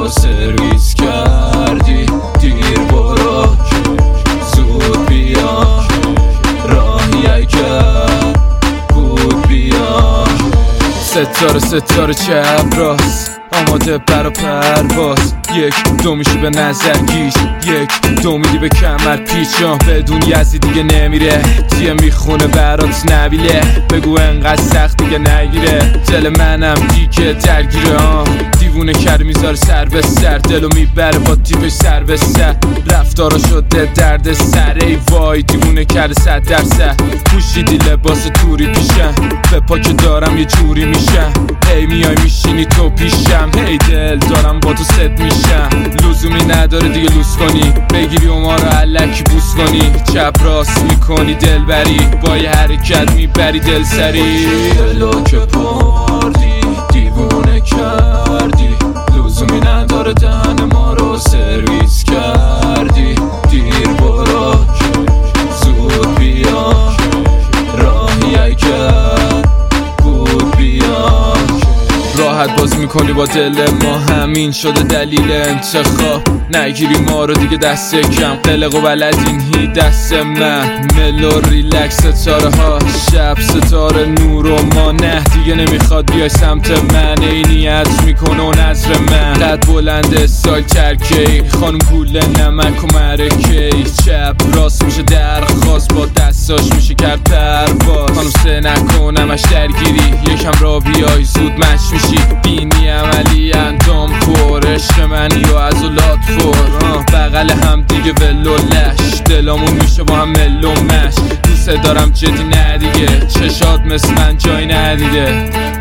رو سرویس کردی. دیر برو زود بیا، راهی اگر بود بیا. ستاره چپ راست آماده برا پرواز. یک دو میشی به نظر گیش، یک دو میدی به کمر پیچان. بدون یزی دیگه نمیره، تیه میخونه برات نبیله. بگو انقدر سخت دیگه نگیره، دل منم دیگه درگیره. دیوونه کرد میذاره سر به سر، دلو میبره با تیپش سر به سر. رفتارا شده درد سر، ای وای دیوونه کرده 100%. پوشیدی لباس توری پیشم، به پا که دارم یه جوری میشم. ای میای میشینی تو پیشم، هی دل دارم با تو ست میشم. لزومی نداره دیگه لوس کنی، بگیری و ما رو علکی بوس کنی. چپ راست میکنی دل بری، با یه حرکت میبری دل سری. دلو که پردی دیوونه کردی، لزومی نداره دهن ما رو سرویس کردی. دیر برو زود بیا، راهی اگر بود بیا. راحت باز میکنی با دل ما، همین شده دلیل انتخاب. نگیری ما رو دیگه دست کم، قلق و بلدین هی دست من. ملو ریلکس ستاره ها، شب ستاره نور و ما. نه دیگه نمیخواد بیای سمت من، عینیت میکنه و نظر من. قد بلند استایل ترکی، خانم گوله نمک و مرکی. چپ راست میشه درخواست، با دستاش میشه کرد پرواز. خانم سه نکنمش درگیری، یکم را بیای زود مش میشی. بینی عملی اندام پر، عشق منی و عضلات پر. بغل هم دیگه ولو لش، دلامون میشه با هم ملو مش. دوست دارم جدی نه دیگه، چشات مثل من جای ندیده.